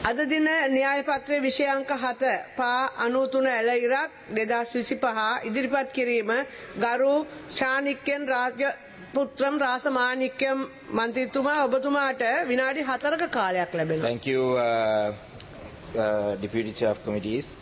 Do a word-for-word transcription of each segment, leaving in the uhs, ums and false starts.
අද දින න්‍යාය පත්‍රයේ විෂය අංක හත පා අනූතුන ඇල ඉරක් දෙදහස් විසිපහ ඉදිරිපත් කිරීම ගරු ශානික්‍යන් රාජ්‍ය පුත්‍රම් රාසමාණික්‍යම් මන්ත්‍රීතුමා ඔබතුමාට විනාඩි හතරක කාලයක් ලැබෙනවා. Thank you, uh, uh, Deputy Chair of Committees.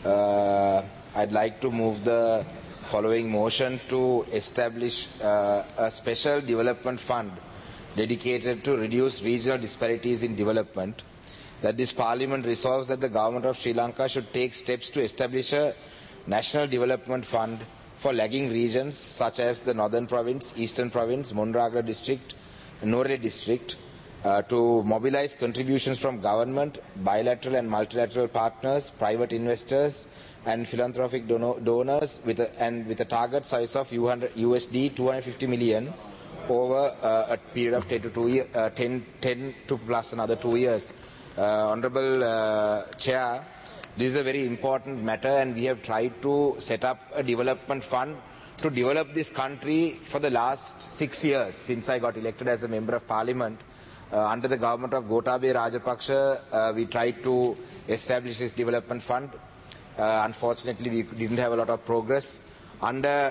Uh, I'd like to move the following motion to establish uh, a special development fund dedicated to reduce regional disparities in development. That this Parliament resolves that the Government of Sri Lanka should take steps to establish a national development fund for lagging regions such as the Northern Province, Eastern Province, Monragala District, Norre District, uh, to mobilize contributions from government, bilateral and multilateral partners, private investors and philanthropic dono donors with a, and with a target size of U S D two hundred fifty million over uh, a period of ten to, two year, uh, ten, ten to plus another two years. Uh, Honorable uh, Chair, this is a very important matter and we have tried to set up a development fund to develop this country for the last six years since I got elected as a Member of Parliament. Uh, under the government of Gotabaya Rajapaksa, uh, we tried to establish this development fund. Uh, unfortunately, we didn't have a lot of progress. Under,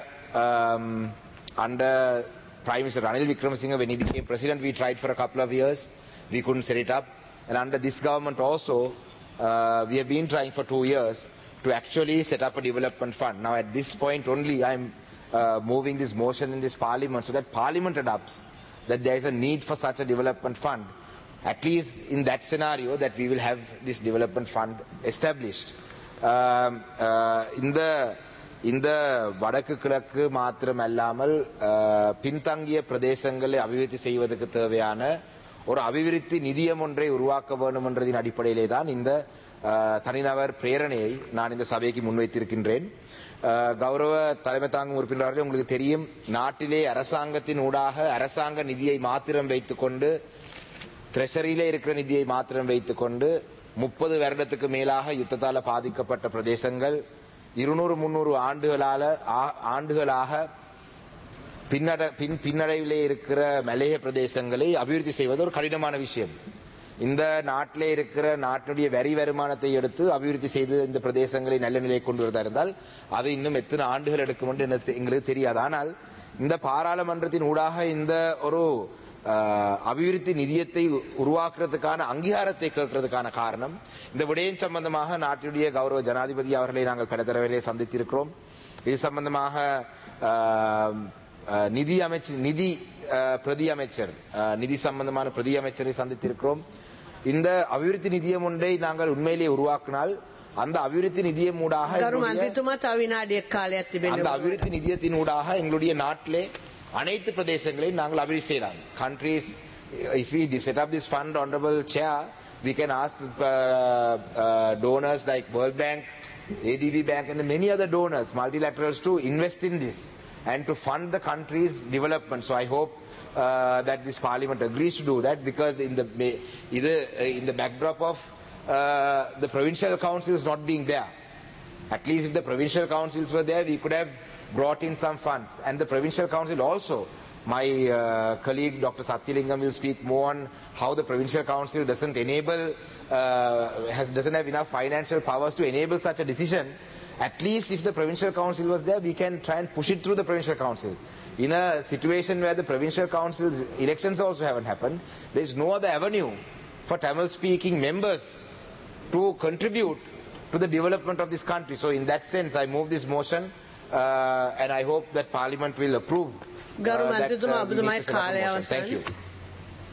um, under Prime Minister Ranil Wickremesinghe, when he became President, we tried for a couple of years. We couldn't set it up. And under this government also, uh, we have been trying for two years to actually set up a development fund. Now at this point only, I am uh, moving this motion in this Parliament so that Parliament adopts that there is a need for such a development fund. At least in that scenario that we will have this development fund established. Um, uh, in the in the வடக்கு கிழக்கு மாத்திரமல்லாமல் பின்தங்கிய பிரதேசங்களை அபிவிருத்தி செய்வதற்கு தேவையான ஒரு அபிவிருத்தி நிதியம் ஒன்றை உருவாக்க வேண்டும் என்றதின் அடிப்படையிலே தான் இந்த தனிநபர் பிரேரணையை நான் இந்த சபைக்கு முன்வைத்திருக்கின்றேன். கௌரவ தலைமை தாங்கும் உறுப்பினர்களே, உங்களுக்கு தெரியும், நாட்டிலே அரசாங்கத்தின் ஊடாக அரசாங்க நிதியை மாத்திரம் வைத்துக்கொண்டு, ட்ரெஷரியிலே இருக்கிற நிதியை மாத்திரம் வைத்துக்கொண்டு முப்பது வருடத்துக்கு மேலாக யுத்தத்தால் பாதிக்கப்பட்ட பிரதேசங்கள் இருநூறு முன்னூறு ஆண்டுகளால ஆண்டுகளாக பின்னட பின் பின்னடைவிலே இருக்கிற மலைய பிரதேசங்களை அபிவிருத்தி செய்வது ஒரு கடினமான விஷயம். இந்த நாட்டிலே இருக்கிற நாட்டினுடைய வரி வருமானத்தை எடுத்து அபிவிருத்தி செய்து இந்த பிரதேசங்களை நல்ல நிலையை கொண்டு வருவதா இருந்தால் அது இன்னும் எத்தனை ஆண்டுகள் எடுக்கும் என்று எங்களுக்கு தெரியாது. ஆனால் இந்த பாராளுமன்றத்தின் ஊடாக இந்த ஒரு அபிவிருத்தி நிதியத்தை உருவாக்குறதுக்கான அங்கீகாரத்தை கேட்கறதுக்கான காரணம், இந்த விடயம் சம்பந்தமாக நாட்டினுடைய கௌரவ ஜனாதிபதி அவர்களை நாங்கள் பல தடவைகளை சந்தித்திருக்கிறோம். இது சம்பந்தமாக நிதி அமைச்சர் நிதி பிரதி அமைச்சர் நிதி சம்பந்தமான பிரதி அமைச்சரை சந்தித்திருக்கிறோம். இந்த அபிவிருத்தி நிதியம் ஒன்றை நாங்கள் உண்மையிலேயே உருவாக்கினால் அந்த அபிவிருத்தி நிதியம் ஊடாக அந்த அபிவிருத்தி நிதியத்தின் ஊடாக எங்களுடைய நாட்டிலே அனைத்து பிரதேசங்களையும் நாங்கள் அபிவிருத்தி செய்யலாம். Countries, if we set up this fund, Honorable Chair, we can ask uh, uh, donors like World Bank, A D B Bank and many other donors, multilaterals, to invest in this and to fund the country's development. So I hope uh, that this Parliament agrees to do that, because in the either in the backdrop of uh, the provincial councils not being there, at least if the provincial councils were there, we could have brought in some funds. And the provincial council also, my uh, colleague Doctor Satyalingam will speak more on how the provincial council doesn't enable, uh, has, doesn't have enough financial powers to enable such a decision. At least if the provincial council was there, we can try and push it through the provincial council. In a situation where the provincial council's elections also haven't happened, there is no other avenue for Tamil speaking members to contribute to the development of this country. So in that sense, I move this motion. Uh, and I hope that Parliament will approve uh, that uh, we need to set up a motion. Thank you.